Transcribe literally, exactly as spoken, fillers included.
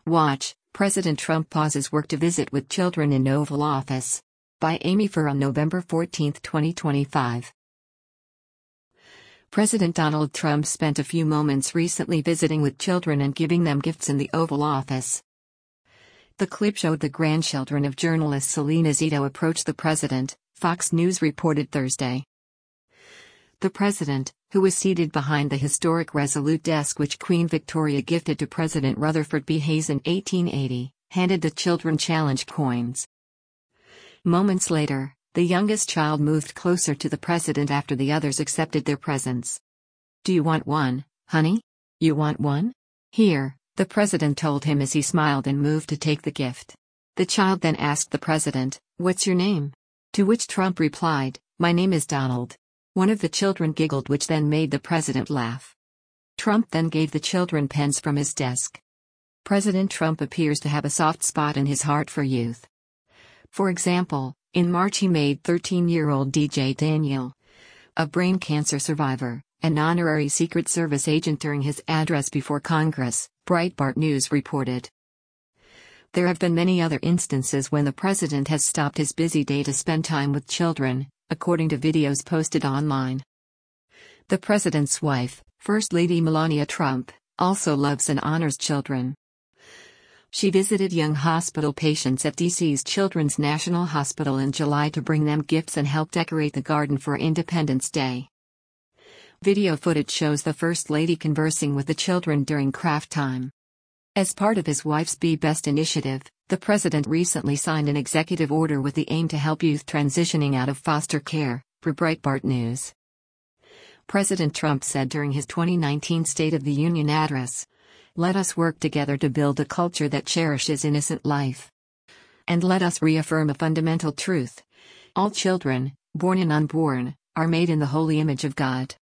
Watch, President Trump pauses work to visit with children in Oval Office. By Amy Fur on November fourteenth, twenty twenty-five. President Donald Trump spent a few moments recently visiting with children and giving them gifts in the Oval Office. The clip showed the grandchildren of journalist Selena Zito approach the president, Fox News reported Thursday. The president, who was seated behind the historic Resolute desk which Queen Victoria gifted to President Rutherford B. Hayes in eighteen eighty, handed the children challenge coins. Moments later, the youngest child moved closer to the president after the others accepted their presents. "Do you want one, honey? You want one? Here," the president told him as he smiled and moved to take the gift. The child then asked the president, "What's your name?" To which Trump replied, "My name is Donald." One of the children giggled, which then made the president laugh. Trump then gave the children pens from his desk. President Trump appears to have a soft spot in his heart for youth. For example, in March he made thirteen-year-old D J Daniel, a brain cancer survivor, an honorary Secret Service agent during his address before Congress, Breitbart News reported. There have been many other instances when the president has stopped his busy day to spend time with children, according to videos posted online. The president's wife, First Lady Melania Trump, also loves and honors children. She visited young hospital patients at D C's Children's National Hospital in July to bring them gifts and help decorate the garden for Independence Day. Video footage shows the First Lady conversing with the children during craft time. As part of his wife's Be Best initiative, the president recently signed an executive order with the aim to help youth transitioning out of foster care, per Breitbart News. President Trump said during his twenty nineteen State of the Union address, "Let us work together to build a culture that cherishes innocent life. And let us reaffirm a fundamental truth. All children, born and unborn, are made in the holy image of God."